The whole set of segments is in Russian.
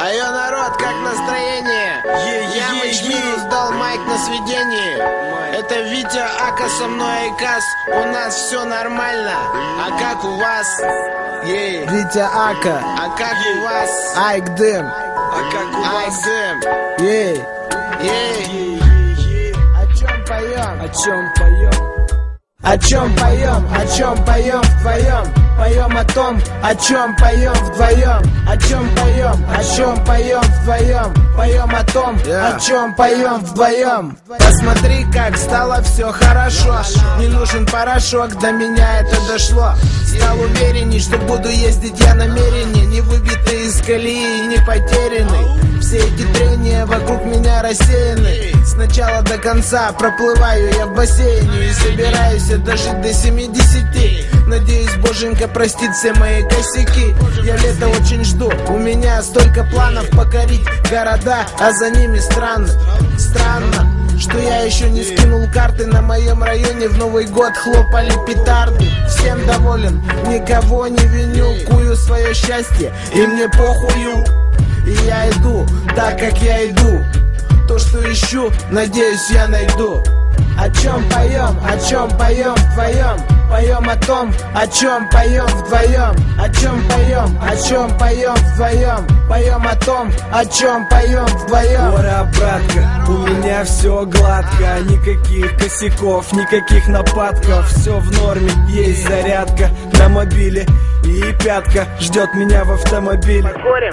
Айо, народ, как настроение? Я Мичминус дал майк на сведении. Это Витя Ака, со мной Айкас. У нас все нормально. А как у вас? Витя Ака. А как у вас? Айк Дым. А как у вас? Ей. О чем поем? О чем поем? О чем поем? О чем поем вдвоем? Поем о том, о чем поем вдвоем. О чем поем? О чем поем вдвоем? Поем о том, о чем поем вдвоем. Посмотри, как стало все хорошо. Не нужен порошок, до меня это дошло. Стал уверенней, что буду ездить я намереннее. Не выбитый из колеи, не потерянный. Все эти трения вокруг меня рассеяны. С начала до конца проплываю я в бассейне. И собираюсь я дожить до 70. Надеюсь, боженька простит все мои косяки. Я лето очень жду, у меня столько планов покорить города, а за ними странно, что я еще не скинул карты. На моем районе в Новый год хлопали петарды. Всем доволен, никого не виню. Кую свое счастье, и мне похую. И я иду, так как я иду. То, что ищу, надеюсь, я найду. О чем поем? О чем поем вдвоем? Поем о том, о чем поем вдвоем. О чем поем? О чем поем вдвоем? Поем о том, о чем поем вдвоем. Ура, братка, у меня все гладко. Никаких косяков, никаких нападков. Все в норме, есть зарядка на мобиле. И пятка ждет меня в автомобиле. Покурим?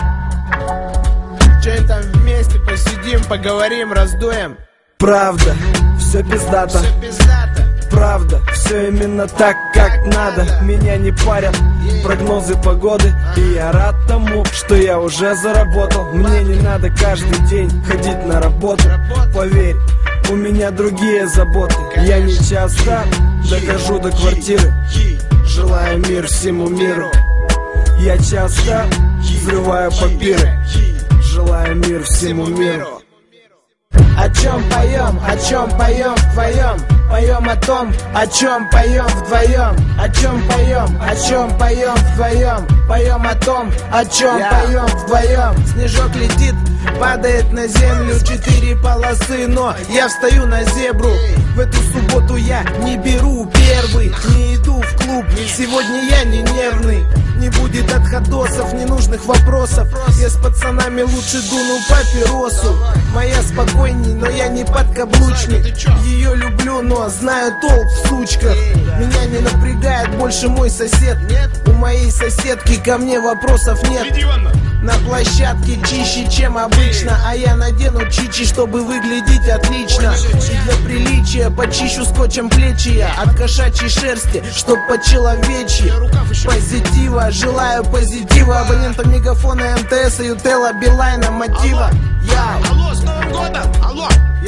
Че-нибудь там вместе посидим, поговорим, раздуем. Правда, все пиздато. Все пиздато. Правда, все именно так, как надо. Меня не парят прогнозы погоды. И я рад тому, что я уже заработал. Мне не надо каждый день ходить на работу. Поверь, у меня другие заботы. Я не часто дохожу до квартиры. Желаю мир всему миру. Я часто взрываю папиры. Желаю мир всему миру. О чем поем? О чем поем вдвоем? Поем о том, о чем поем вдвоем. О чем поем? О чем поем вдвоем? Поем о том, о чем поем вдвоем. Снежок летит, падает на землю, 4 полосы, но я встаю на зебру. В эту субботу я не беру первый, не иду в клуб, сегодня я не нервный. Не будет отходосов, ненужных вопросов. Я с пацанами лучше дуну папиросу. Моя спокойней, но я не подкаблучник. Ее люблю, но знаю толк в сучках. Меня не напрягает больше мой сосед. У моей соседки ко мне вопросов нет. На площадке чище, чем обычно. А я надену чичи, чтобы выглядеть отлично. И для приличия почищу скотчем плечи я от кошачьей шерсти, чтоб по-человечьи. Позитива, желаю позитива абонентам Мегафона, МТС, Ютелла, Билайна, Мотива. Алло, с Новым годом! Алло!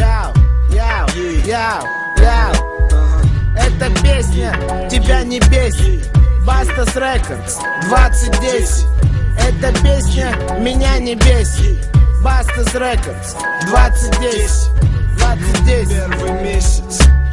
Эта песня тебя не бесит. Бастас Рекордс 2010. Эта песня меня не бесит. Бастас Рекордс 2010. Первый месяц.